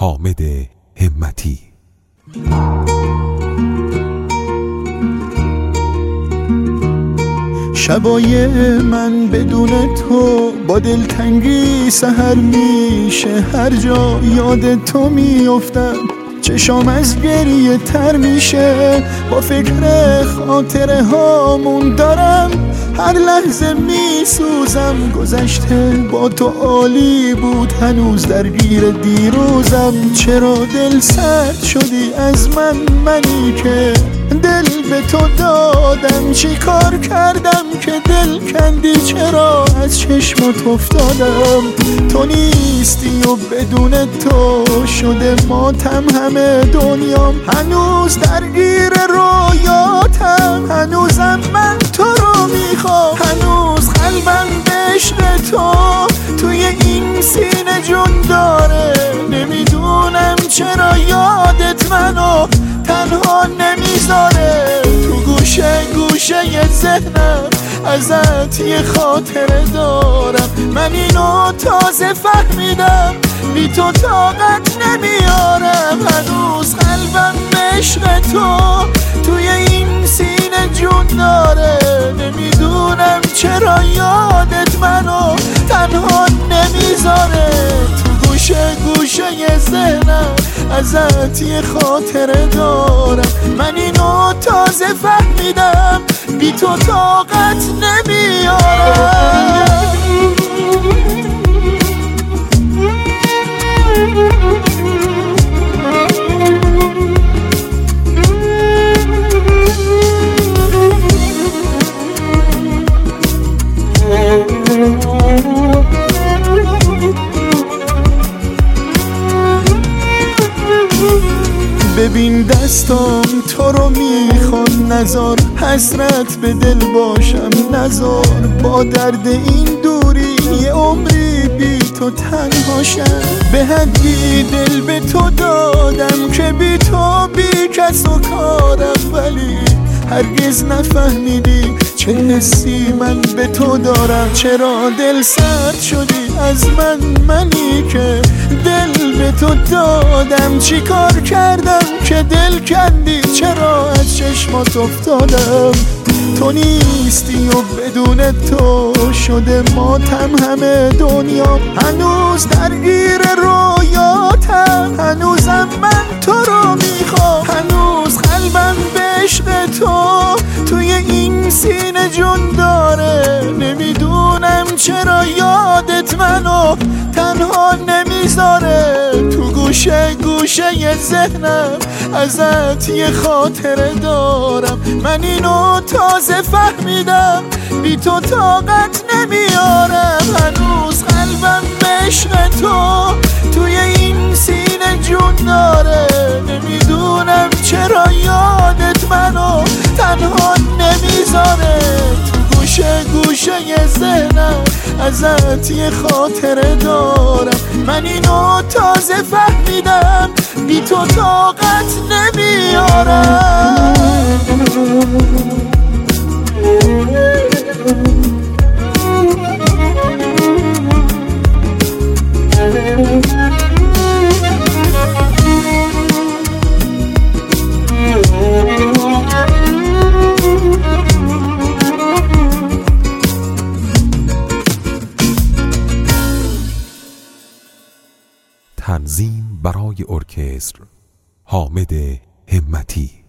حامد همتی. شبای من بدون تو با دلتنگی سحر میشه، هر جا یاد تو میافتم چشام از گریه تر میشه، با فکر خاطره هامون دارم هر لحظه میسوزم، گذشته با تو عالی بود هنوز درگیر دیروزم، چرا دل سرد شدی از منی که دل به تو دادم، چی کار کردم که دل کندی، چرا از چشمات افتادم، تو نیستی و بدون تو شده ماتم همه دنیام، هنوز درگیر رویاتم، هنوزم من تو رو میخوام، هنوز قلبم به عشق تو توی این سینه جون داره، نمیدونم چرا یادت منو تنها نمیذاره، تو گوشه ذهنم ازت یه خاطره دارم، من اینو تازه فهمیدم بی تو طاقت نمیارم، هنوز قلبم به عشق تو توی این سینه جون داره، نمیدونم چرا یادت منو تنها نمیذاره، تو گوشه ذهنم ازت یه خاطره دارم، من اینو تازه فهمیدم بی تو طاقت نمیارم. ببین دستام تو رو میخوان، نزار حسرت به دل باشم، نزار با درد این دوری یه عمری بی تو تنهاشم، به حدی دل به تو دادم که بی تو بی کس و کارم، ولی هرگز نفهمیدی چه حسی من به تو دارم، چرا دل سرد شدی از منی که دل به تو دادم، چی کار کردم که دل کندی، چرا از چشمات افتادم، تو نیستی و بدون تو شده ماتم همه دنیا، هنوز درگیر رویاتم، هنوزم من تو رو میخوام، هنوز قلبم به عشق تو توی این سینه جون داره، نمیدونم چرا یادت منو تنها نمیذاره، تو گوشه ذهنم ازت یه خاطره دارم، من اینو تازه فهمیدم بی تو طاقت نمیارم، هنوز قلبم به عشق تو توی این سینه جون داره، نمیدونم چرا یادت منو تنها نمیذاره، تو گوشه ذهنم ازت یه خاطره دارم، من اینو تازه فهمیدم بی تو طاقت نمیارم. تنظیم برای ارکستر حامد همتی.